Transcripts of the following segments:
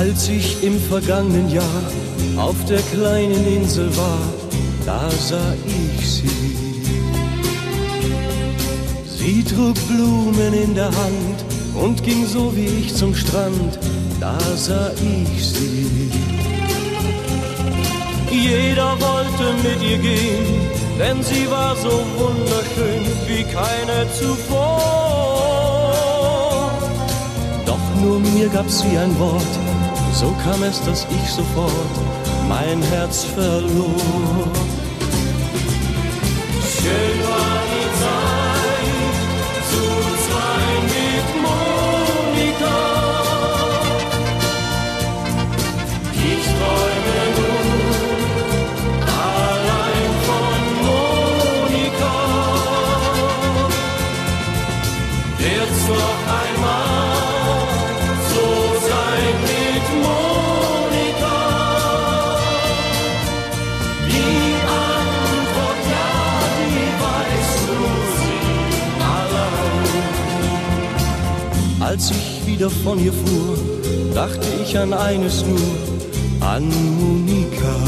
Als ich im vergangenen Jahr auf der kleinen Insel war, da sah ich sie. Sie trug Blumen in der Hand und ging so wie ich zum Strand, da sah ich sie. Jeder wollte mit ihr gehen, denn sie war so wunderschön wie keine zuvor. Doch nur mir gab sie ein Wort, so kam es, dass ich sofort mein Herz verlor. Schön war die Zeit, zu zweit mit Monika. Ich träume nur allein von Monika. Wird's noch einmal so sein mit Monika? Die Antwort ja, die weißt nur sie allein. Als ich wieder von ihr fuhr, dachte ich an eines nur, an Monika.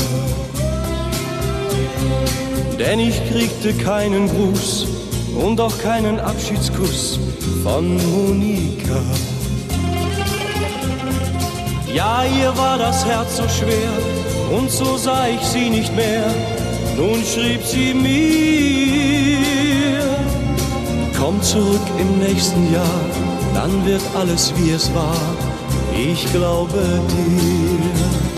Denn ich kriegte keinen Gruß und auch keinen Abschiedskuss von Monika. Ja, ihr war das Herz so schwer und so sah ich sie nicht mehr. Nun schrieb sie mir: Komm zurück im nächsten Jahr, dann wird alles wie es war. Ich glaube dir.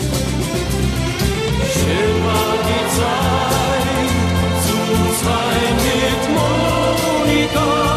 Schön war die Zeit, zu zweit mit Monika.